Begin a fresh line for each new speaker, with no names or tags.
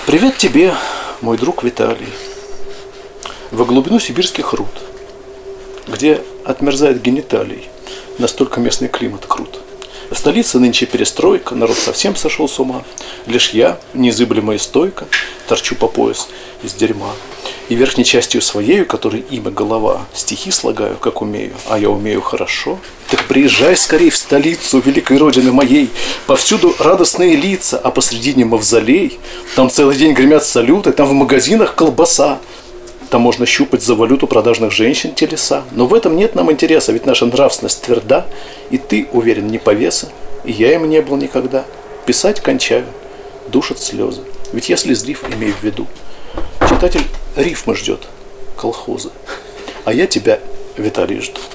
Привет тебе, мой друг Виталий. Во глубину сибирских руд, где отмерзает гениталий, настолько местный климат крут. В столице нынче перестройка, народ совсем сошел с ума. Лишь я, незыблемо и стойко, торчу по пояс из дерьма. И верхней частью своею, которой имя голова, стихи слагаю, как умею, а я умею хорошо. Так приезжай скорей в столицу великой родины моей. Повсюду радостные лица, а посредине мавзолей. Там целый день гремят салюты, там в магазинах колбаса. Там можно щупать за валюту продажных женщин телеса. Но в этом нет нам интереса, ведь наша нравственность тверда. И ты, уверен, не повеса, и я им не был никогда. Писать кончаю, душат слезы. Ведь я слезлив, имею в виду. Читатель рифмы ждет, колхозы. А я тебя, Виталий, жду.